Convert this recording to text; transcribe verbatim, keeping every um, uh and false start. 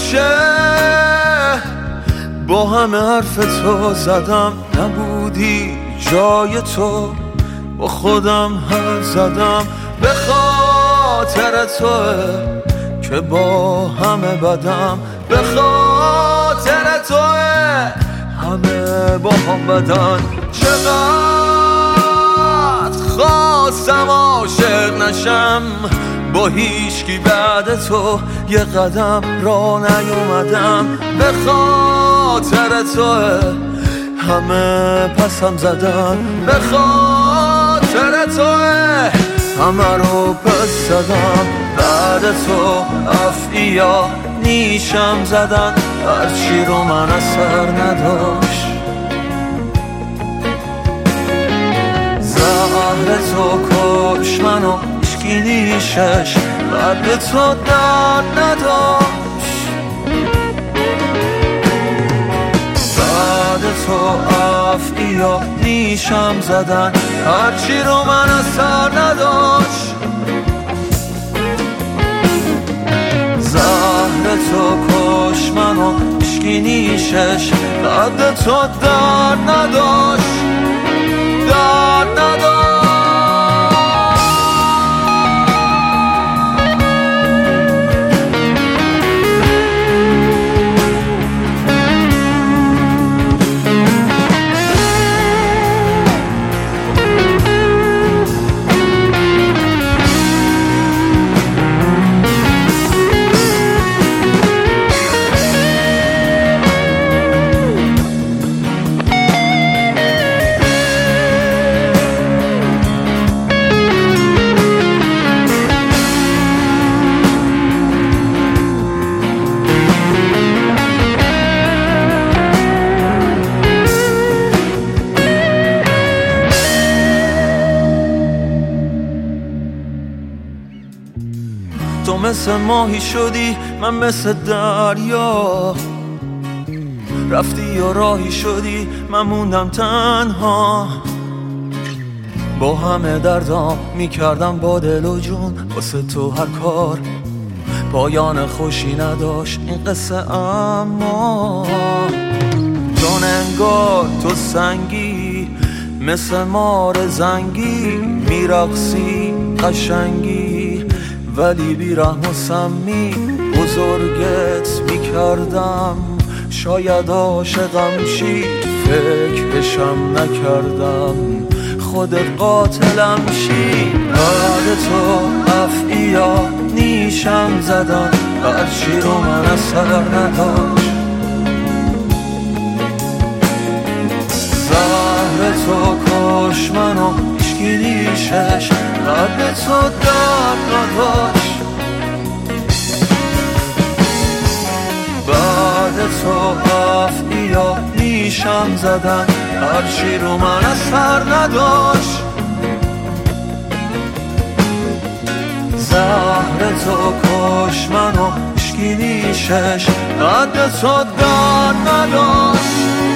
میشه. با همه حرف تو زدم نبودی جای تو، با خودم حرف زدم به خاطر توه که با همه بدم، به خاطر توه همه با هم بدن. چقدر خواستم عاشق نشم با هیچکی بعد تو، یه قدم را نیومدم به خاطر توه همه پسم زدن، به خاطر توه همه رو پس زدم. بعد تو افعیا نیشم زدن، هرچی رو من اثر نداشت. زهر تو کش منو هیچکی نیشش، بعد تو درد نداشت. بعد تو افعیا نیشم زدن، هرچی رو من اثر نداشت. زهر تو کش منو هیچکی نیشش، بعد تو درد نداشت، درد نداشت. تو مثل ماهی شدی، من مثل دریا، رفتی و راهی شدی، من موندم تنها. با همه دردام میکردم با دل و جون واسه تو هر کار، پایان خوشی نداشت این قصه. اما جان انگار تو سنگی، مثل مار زنگی میرقصی قشنگی، ولی بیرحم و سمی بزرگت میکردم. شاید عاشقم شی فکرشم نکردم، خودت قاتلم شی. بعد تو افعیا نیشم زدن، هرچی رو من اثر نداشت. زهر تو کش منو هیچکی نیشش، بعد تو درد نداشت. بعد تو افعیا نیشم زدن، هرچی رو من اثر نداشت. زهر تو کش منو هیچکی نیشش، بعد تو درد نداشت.